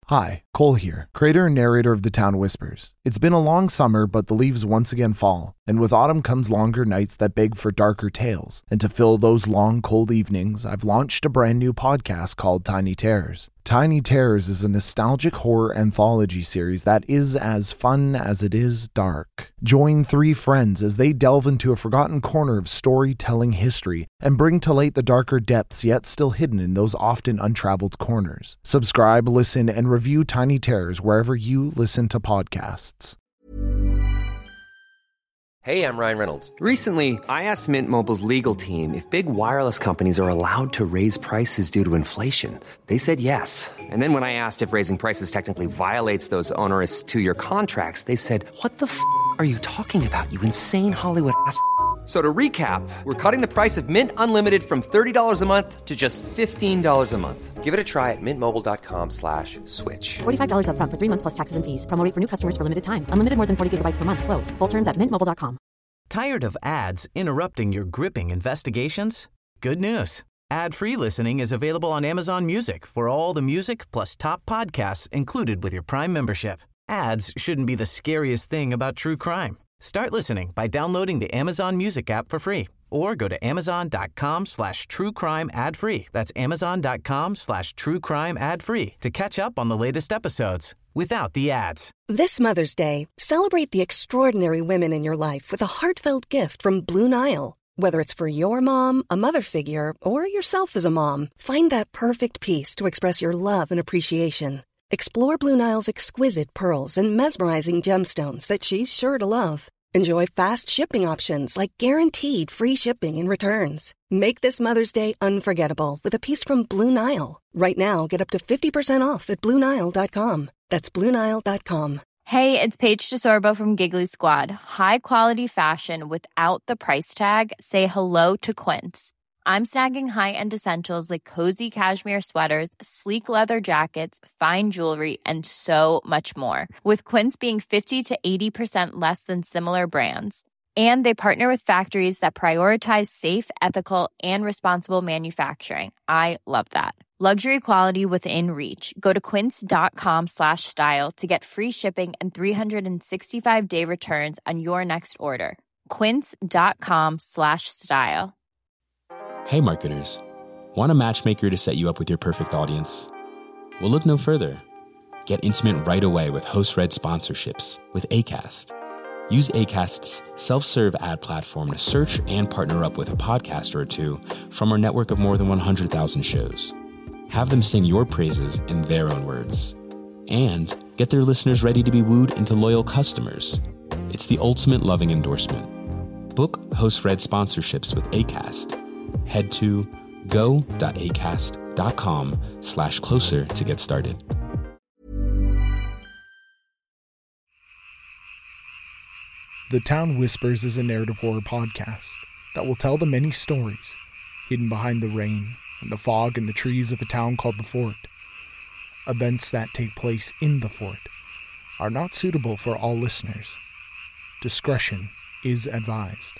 Hi, Cole here, creator and narrator of The Town Whispers. It's been a long summer, but the leaves once again fall, and with autumn comes longer nights that beg for darker tales. And to fill those long, cold evenings, I've launched a brand new podcast called Tiny Terrors. Tiny Terrors is a nostalgic horror anthology series that is as fun as it is dark. Join three friends as they delve into a forgotten corner of storytelling history and bring to light the darker depths yet still hidden in those often untraveled corners. Subscribe, listen, and review Tiny Terrors wherever you listen to podcasts. Hey, I'm Ryan Reynolds. Recently, I asked Mint Mobile's legal team if big wireless companies are allowed to raise prices due to inflation. They said yes. And then when I asked if raising prices technically violates those onerous two-year contracts, they said, "What the f*** are you talking about, you insane Hollywood ass?" So to recap, we're cutting the price of Mint Unlimited from $30 a month to just $15 a month. Give it a try at mintmobile.com/switch. $45 up front for 3 months plus taxes and fees. Promo rate for new customers for limited time. Unlimited more than 40 gigabytes per month. Slows full terms at mintmobile.com. Tired of ads interrupting your gripping investigations? Good news. Ad-free listening is available on Amazon Music for all the music plus top podcasts included with your Prime membership. Ads shouldn't be the scariest thing about true crime. Start listening by downloading the Amazon Music app for free or go to amazon.com/truecrime ad-free. That's amazon.com/truecrime ad-free to catch up on the latest episodes without the ads. This Mother's Day, celebrate the extraordinary women in your life with a heartfelt gift from Blue Nile. Whether it's for your mom, a mother figure, or yourself as a mom, find that perfect piece to express your love and appreciation. Explore Blue Nile's exquisite pearls and mesmerizing gemstones that she's sure to love. Enjoy fast shipping options like guaranteed free shipping and returns. Make this Mother's Day unforgettable with a piece from Blue Nile. Right now, get up to 50% off at BlueNile.com. That's BlueNile.com. Hey, it's Paige DeSorbo from Giggly Squad. High quality fashion without the price tag. Say hello to Quince. I'm snagging high-end essentials like cozy cashmere sweaters, sleek leather jackets, fine jewelry, and so much more. With Quince being 50 to 80% less than similar brands. And they partner with factories that prioritize safe, ethical, and responsible manufacturing. I love that. Luxury quality within reach. Go to quince.com/style to get free shipping and 365-day returns on your next order. Quince.com/style. Hey marketers, want a matchmaker to set you up with your perfect audience? Well, look no further. Get intimate right away with host-read sponsorships with Acast. Use Acast's self-serve ad platform to search and partner up with a podcaster or two from our network of more than 100,000 shows. Have them sing your praises in their own words. And get their listeners ready to be wooed into loyal customers. It's the ultimate loving endorsement. Book host-read sponsorships with Acast. Head to go.acast.com/closer to get started. The Town Whispers is a narrative horror podcast that will tell the many stories hidden behind the rain and the fog and the trees of a town called the Fort. Events that take place in the Fort are not suitable for all listeners. Discretion is advised.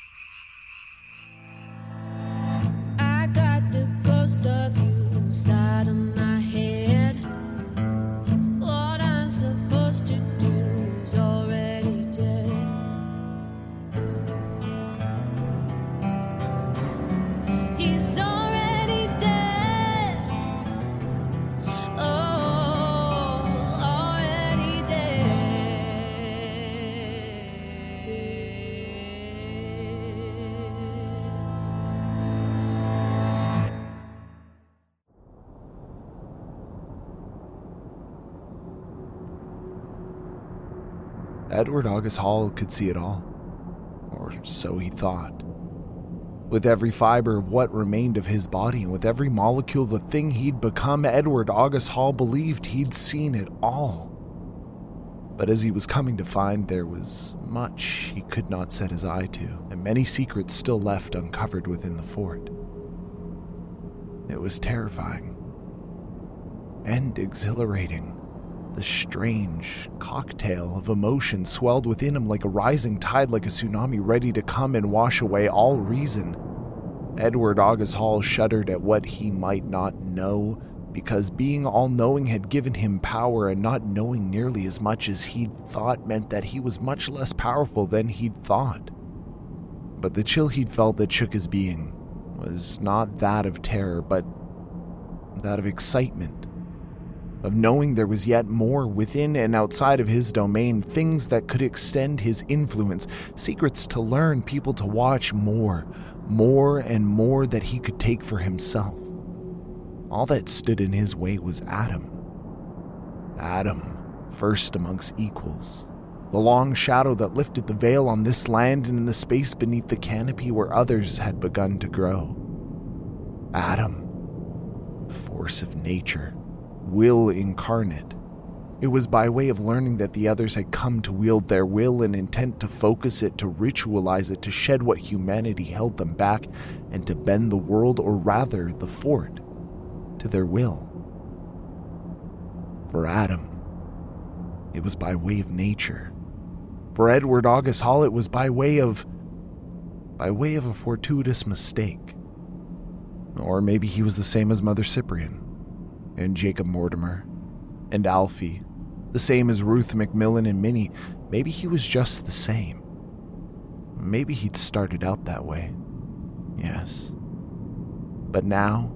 I got the ghost of you inside of my head. What I'm supposed to do is already dead. He's already dead. Oh, already dead. Edward August Hall could see it all, or so he thought. With every fiber of what remained of his body and with every molecule of the thing he'd become, Edward August Hall believed he'd seen it all. But as he was coming to find, there was much he could not set his eye to, and many secrets still left uncovered within the fort. It was terrifying and exhilarating. The strange cocktail of emotion swelled within him like a rising tide, like a tsunami ready to come and wash away all reason. Edward August Hall shuddered at what he might not know, because being all-knowing had given him power, and not knowing nearly as much as he'd thought meant that he was much less powerful than he'd thought. But the chill he'd felt that shook his being was not that of terror, but that of excitement, of knowing there was yet more within and outside of his domain, things that could extend his influence, secrets to learn, people to watch, more and more that he could take for himself. All that stood in his way was Adam. Adam, first amongst equals. The long shadow that lifted the veil on this land and in the space beneath the canopy where others had begun to grow. Adam, force of nature, will incarnate. It was by way of learning that the others had come to wield their will and intent, to focus it, to ritualize it, to shed what humanity held them back, and to bend the world, or rather the fort, to their will. For Adam, it was by way of nature. For Edward August Hall, it was by way of a fortuitous mistake. Or maybe he was the same as Mother Cyprian, and Jacob Mortimer, and Alfie, the same as Ruth Macmillan and Minnie. Maybe he was just the same. Maybe he'd started out that way. Yes. But now?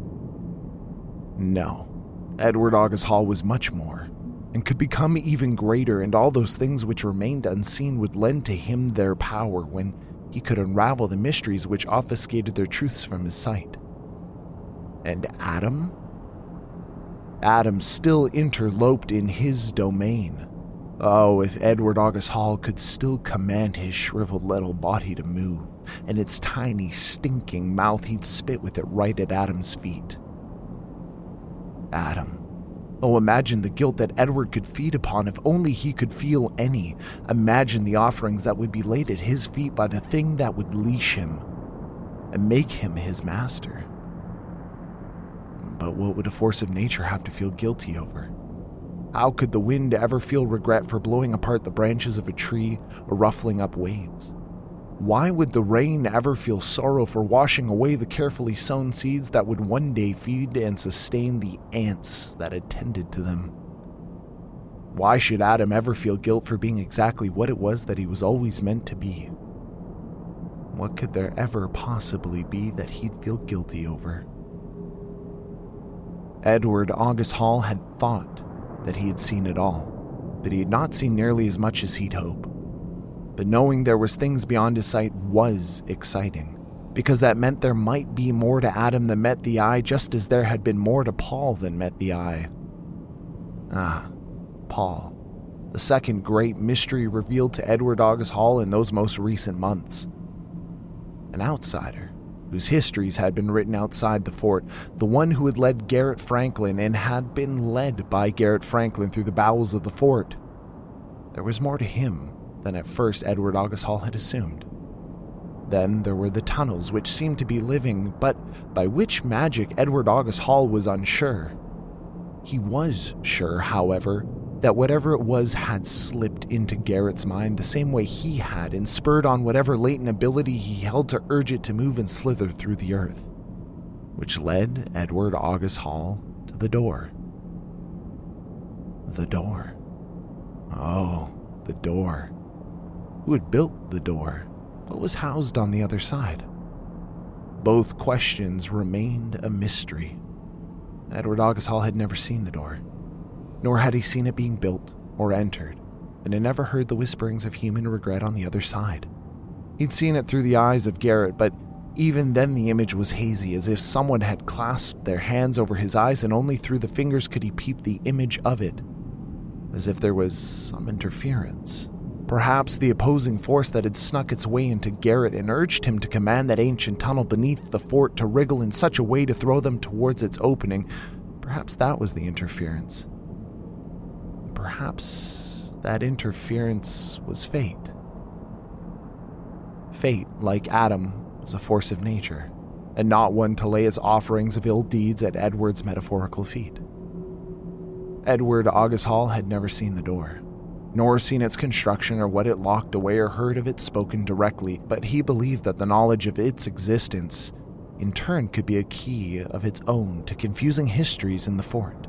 No. Edward August Hall was much more, and could become even greater, and all those things which remained unseen would lend to him their power when he could unravel the mysteries which obfuscated their truths from his sight. And Adam? Adam still interloped in his domain. Oh, if Edward August Hall could still command his shriveled little body to move, and its tiny, stinking mouth, he'd spit with it right at Adam's feet. Adam. Oh, imagine the guilt that Edward could feed upon if only he could feel any. Imagine the offerings that would be laid at his feet by the thing that would leash him and make him his master. But what would a force of nature have to feel guilty over? How could the wind ever feel regret for blowing apart the branches of a tree or ruffling up waves? Why would the rain ever feel sorrow for washing away the carefully sown seeds that would one day feed and sustain the ants that attended to them? Why should Adam ever feel guilt for being exactly what it was that he was always meant to be? What could there ever possibly be that he'd feel guilty over? Edward August Hall had thought that he had seen it all, but he had not seen nearly as much as he'd hoped. But knowing there was things beyond his sight was exciting, because that meant there might be more to Adam than met the eye, just as there had been more to Paul than met the eye. Paul, the second great mystery revealed to Edward August Hall in those most recent months. An outsider, whose histories had been written outside the fort, the one who had led Garrett Franklin and had been led by Garrett Franklin through the bowels of the fort. There was more to him than at first Edward August Hall had assumed. Then there were the tunnels, which seemed to be living, but by which magic Edward August Hall was unsure. He was sure, however, that whatever it was had slipped into Garrett's mind the same way he had, and spurred on whatever latent ability he held to urge it to move and slither through the earth, which led Edward August Hall to the door. The door. Oh, the door. Who had built the door? What was housed on the other side? Both questions remained a mystery. Edward August Hall had never seen the door, nor had he seen it being built or entered, and had never heard the whisperings of human regret on the other side. He'd seen it through the eyes of Garrett, but even then the image was hazy, as if someone had clasped their hands over his eyes and only through the fingers could he peep the image of it, as if there was some interference. Perhaps the opposing force that had snuck its way into Garrett and urged him to command that ancient tunnel beneath the fort to wriggle in such a way to throw them towards its opening. Perhaps that was the interference. Perhaps that interference was fate. Fate, like Adam, was a force of nature, and not one to lay its offerings of ill deeds at Edward's metaphorical feet. Edward August Hall had never seen the door, nor seen its construction or what it locked away or heard of it spoken directly, but he believed that the knowledge of its existence in turn could be a key of its own to confusing histories in the fort.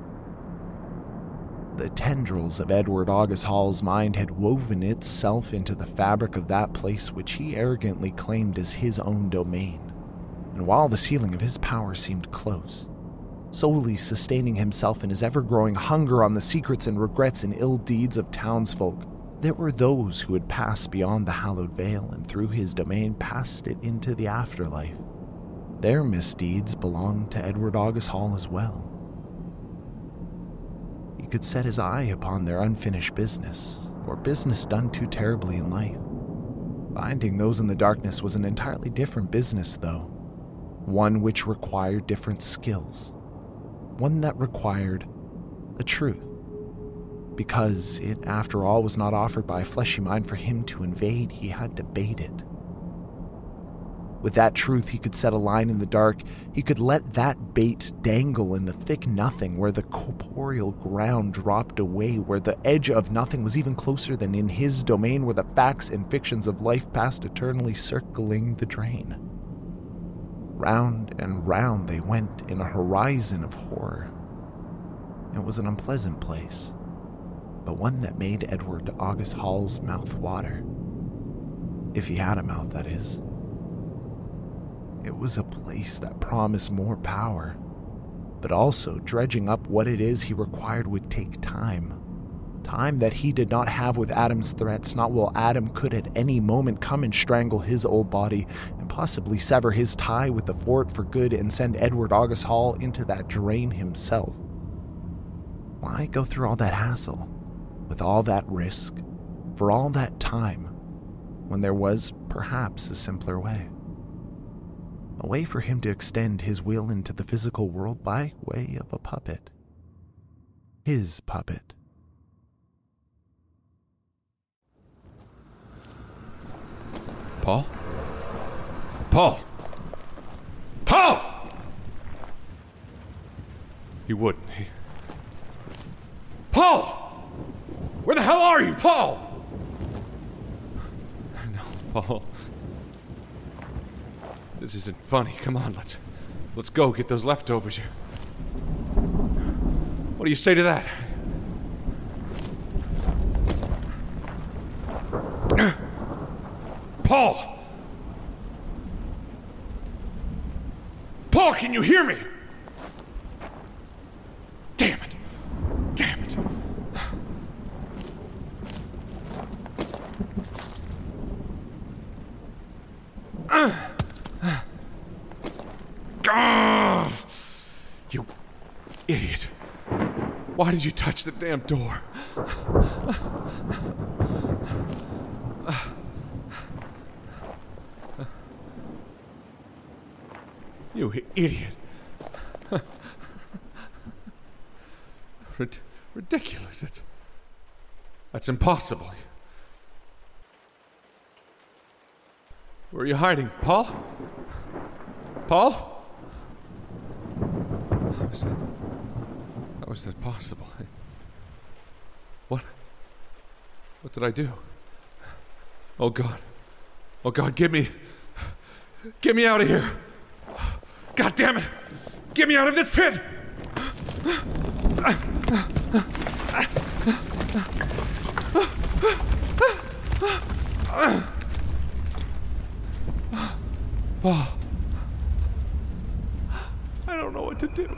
The tendrils of Edward August Hall's mind had woven itself into the fabric of that place which he arrogantly claimed as his own domain. And while the ceiling of his power seemed close, solely sustaining himself in his ever-growing hunger on the secrets and regrets and ill deeds of townsfolk, there were those who had passed beyond the hallowed veil and through his domain passed it into the afterlife. Their misdeeds belonged to Edward August Hall as well. He could set his eye upon their unfinished business, or business done too terribly in life. Finding those in the darkness was an entirely different business, though. One which required different skills. One that required a truth. Because it, after all, was not offered by a fleshy mind for him to invade, he had to bait it. With that truth, he could set a line in the dark. He could let that bait dangle in the thick nothing where the corporeal ground dropped away, where the edge of nothing was even closer than in his domain, where the facts and fictions of life passed eternally circling the drain. Round and round they went in a horizon of horror. It was an unpleasant place, but one that made Edward August Hall's mouth water. If he had a mouth, that is. It was a place that promised more power, but also dredging up what it is he required would take time. Time that he did not have with Adam's threats, not while Adam could at any moment come and strangle his old body and possibly sever his tie with the fort for good and send Edward August Hall into that drain himself. Why go through all that hassle, with all that risk, for all that time, when there was perhaps a simpler way? A way for him to extend his will into the physical world by way of a puppet. His puppet. Paul? Paul! Paul! He wouldn't. Paul! Where the hell are you, Paul? No, Paul. This isn't funny. Come on, let's go get those leftovers. What do you say to that? Paul! Paul, can you hear me? Damn it. Damn it. You idiot. Why did you touch the damn door? You idiot. Ridiculous. That's impossible. Where are you hiding, Paul? Paul? How is that possible? What did I do? Oh God, get me out of here. God damn it, get me out of this pit. Paul, I don't know what to do.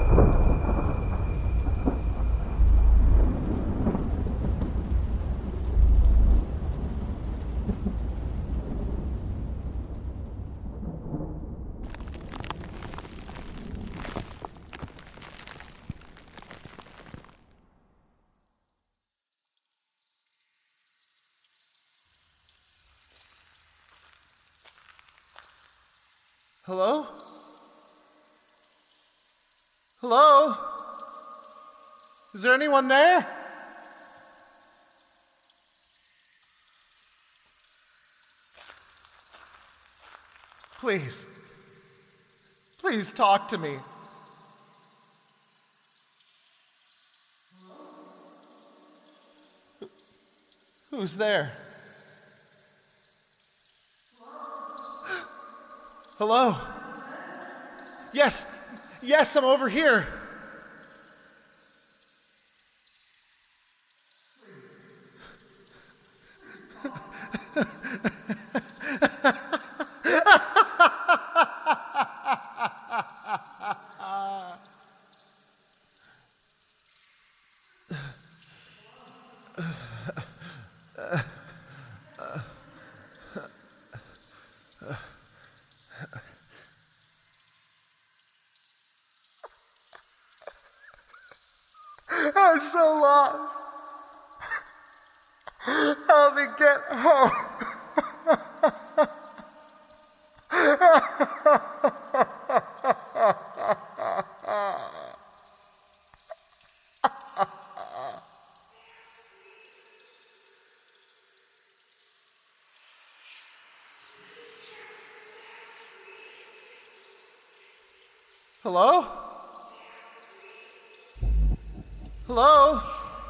Hello? Hello? Is there anyone there? Please. Please talk to me. Who's there? Hello? Yes, I'm over here. I'm so lost. Help me get home. Hello? Hello?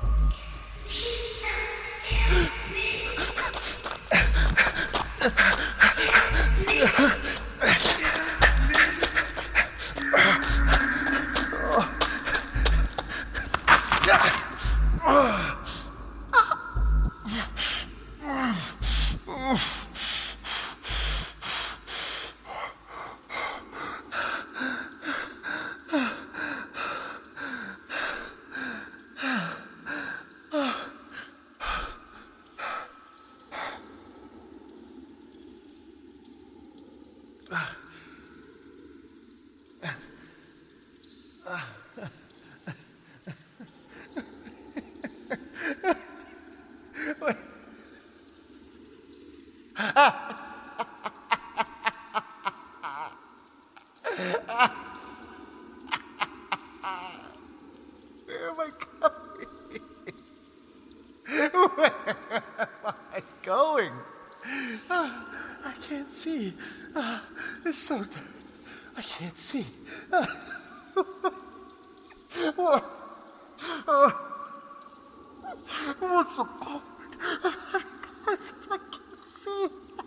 Where am I going? Where am I going? I can't see. It's so dark. I can't see. What's the point? I can't see.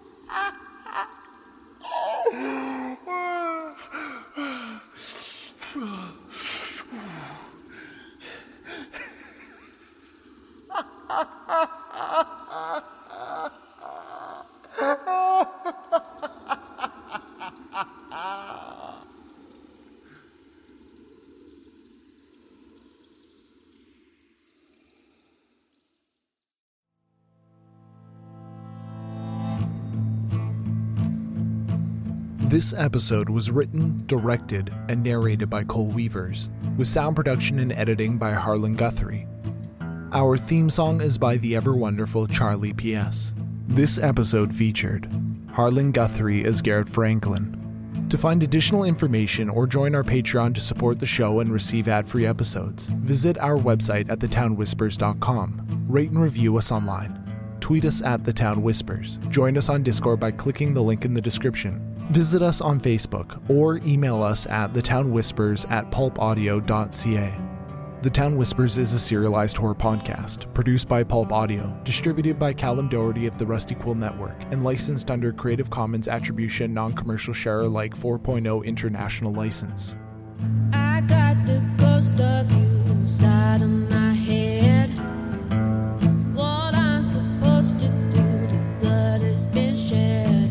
This episode was written, directed, and narrated by Cole Weavers, with sound production and editing by Harlan Guthrie. Our theme song is by the ever-wonderful Charlie P.S. This episode featured Harlan Guthrie as Garrett Franklin. To find additional information or join our Patreon to support the show and receive ad-free episodes, visit our website at thetownwhispers.com. Rate and review us online. Tweet us at The Town Whispers. Join us on Discord by clicking the link in the description. Visit us on Facebook or email us at thetownwhispers@pulpaudio.ca. The Town Whispers is a serialized horror podcast produced by Pulp Audio, distributed by Callum Doherty of the Rusty Quill Network, and licensed under Creative Commons Attribution Non-Commercial Share-alike 4.0 International License. I got the ghost of you inside of my head. What I'm supposed to do, the blood has been shed.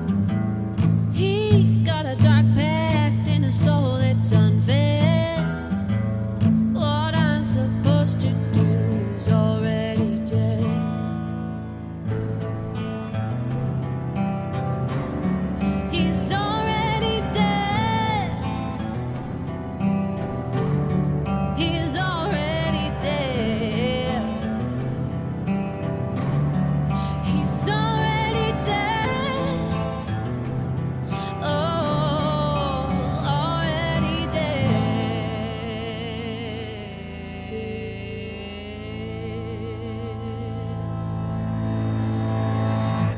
He got a dark past in a soul that's unfed. What I'm supposed to do is already dead. He's already dead. He's already dead. He's already dead. Oh, already dead.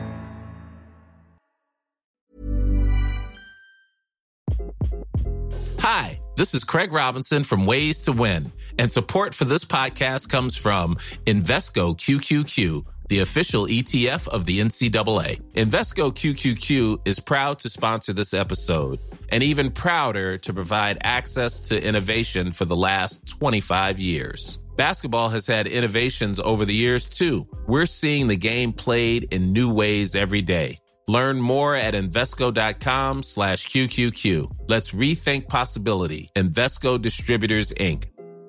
Hi, this is Craig Robinson from Ways to Win, and support for this podcast comes from Invesco QQQ, the official ETF of the NCAA. Invesco QQQ is proud to sponsor this episode, and even prouder to provide access to innovation for the last 25 years. Basketball has had innovations over the years, too. We're seeing the game played in new ways every day. Learn more at Invesco.com/QQQ. Let's rethink possibility. Invesco Distributors, Inc.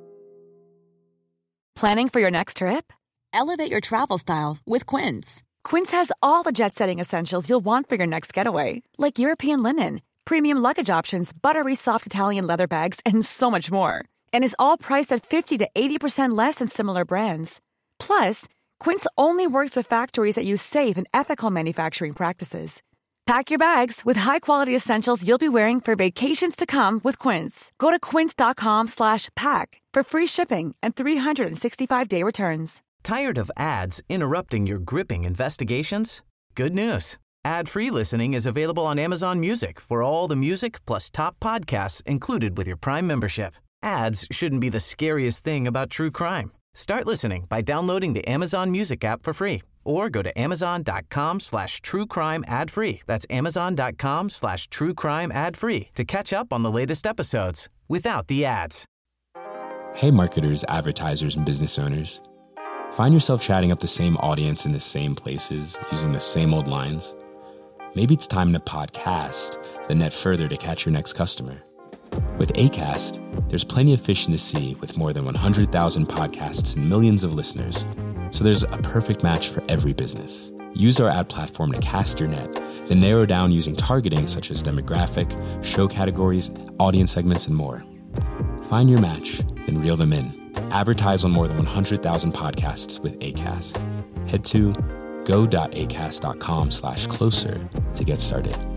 Planning for your next trip? Elevate your travel style with Quince. Quince has all the jet-setting essentials you'll want for your next getaway, like European linen, premium luggage options, buttery soft Italian leather bags, and so much more. And is all priced at 50 to 80% less than similar brands. Plus, Quince only works with factories that use safe and ethical manufacturing practices. Pack your bags with high-quality essentials you'll be wearing for vacations to come with Quince. Go to quince.com/pack for free shipping and 365-day returns. Tired of ads interrupting your gripping investigations? Good news. Ad-free listening is available on Amazon Music for all the music plus top podcasts included with your Prime membership. Ads shouldn't be the scariest thing about true crime. Start listening by downloading the Amazon Music app for free or go to amazon.com/truecrime ad-free. That's amazon.com/truecrime ad-free to catch up on the latest episodes without the ads. Hey marketers, advertisers, and business owners. Find yourself chatting up the same audience in the same places, using the same old lines? Maybe it's time to podcast, then net further to catch your next customer. With Acast, there's plenty of fish in the sea with more than 100,000 podcasts and millions of listeners. So there's a perfect match for every business. Use our ad platform to cast your net, then narrow down using targeting such as demographic, show categories, audience segments, and more. Find your match, then reel them in. Advertise on more than 100,000 podcasts with Acast. Head to go.acast.com/closer to get started.